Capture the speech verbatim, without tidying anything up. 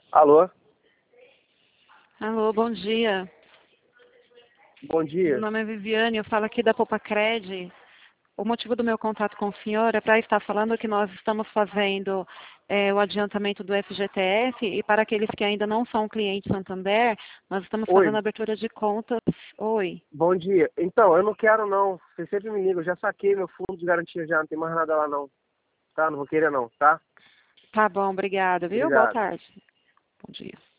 Alô? Alô, bom dia. Bom dia. Meu nome é Viviane, eu falo aqui da Popacred. O motivo do meu contato com o senhor é para estar falando que nós estamos fazendo é, o adiantamento do F G T S e para aqueles que ainda não são clientes Santander, nós estamos fazendo Oi, a abertura de contas. Oi. bom dia. Então, eu não quero não. Você sempre me liga, eu já saquei meu fundo de garantia já, não tem mais nada lá não. Tá? Não vou querer não, tá? Tá bom, obrigada, viu? Boa Obrigado. tarde. Bom dia.